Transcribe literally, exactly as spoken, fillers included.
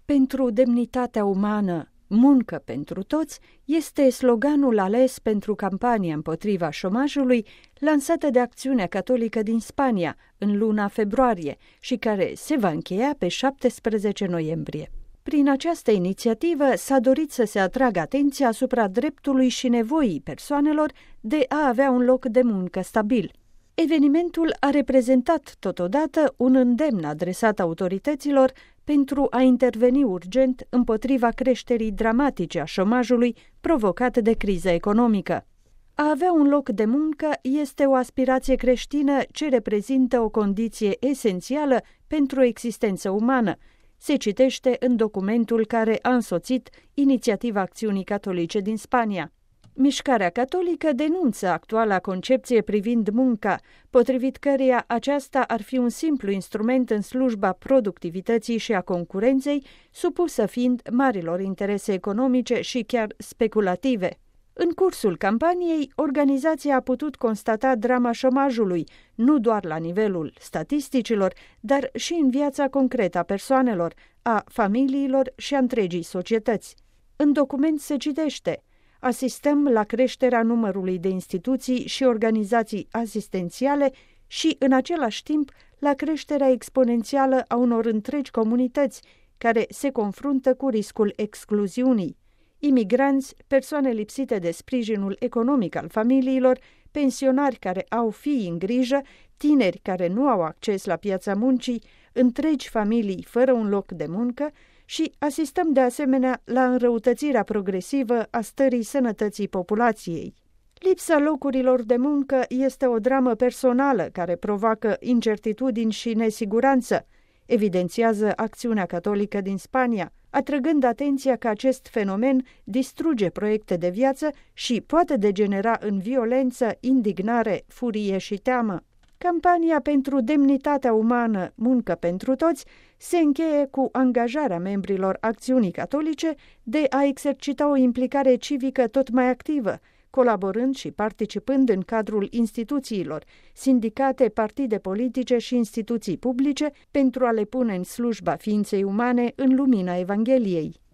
Pentru demnitatea umană, muncă pentru toți, este sloganul ales pentru campania împotriva șomajului lansată de Acțiunea Catolică din Spania în luna februarie și care se va încheia pe șaptesprezece noiembrie. Prin această inițiativă s-a dorit să se atragă atenția asupra dreptului și nevoii persoanelor de a avea un loc de muncă stabil. Evenimentul a reprezentat totodată un îndemn adresat autorităților pentru a interveni urgent împotriva creșterii dramatice a șomajului provocat de criza economică. A avea un loc de muncă este o aspirație creștină ce reprezintă o condiție esențială pentru o existență umană, se citește în documentul care a însoțit inițiativa Acțiunii Catolice din Spania. Mișcarea catolică denunță actuala concepție privind munca, potrivit căreia aceasta ar fi un simplu instrument în slujba productivității și a concurenței, supusă fiind marilor interese economice și chiar speculative. În cursul campaniei, organizația a putut constata drama șomajului, nu doar la nivelul statisticilor, dar și în viața concretă a persoanelor, a familiilor și a întregii societăți. În document se citește: asistăm la creșterea numărului de instituții și organizații asistențiale și, în același timp, la creșterea exponențială a unor întregi comunități care se confruntă cu riscul excluziunii. Imigranți, persoane lipsite de sprijinul economic al familiilor, pensionari care au fii în grijă, tineri care nu au acces la piața muncii, întregi familii fără un loc de muncă și asistăm de asemenea la înrăutățirea progresivă a stării sănătății populației. Lipsa locurilor de muncă este o dramă personală care provoacă incertitudini și nesiguranță, evidențiază Acțiunea Catolică din Spania, atrăgând atenția că acest fenomen distruge proiecte de viață și poate degenera în violență, indignare, furie și teamă. Campania pentru demnitatea umană, muncă pentru toți, se încheie cu angajarea membrilor Acțiunii Catolice de a exercita o implicare civică tot mai activă, colaborând și participând în cadrul instituțiilor, sindicate, partide politice și instituții publice pentru a le pune în slujba ființei umane în lumina Evangheliei.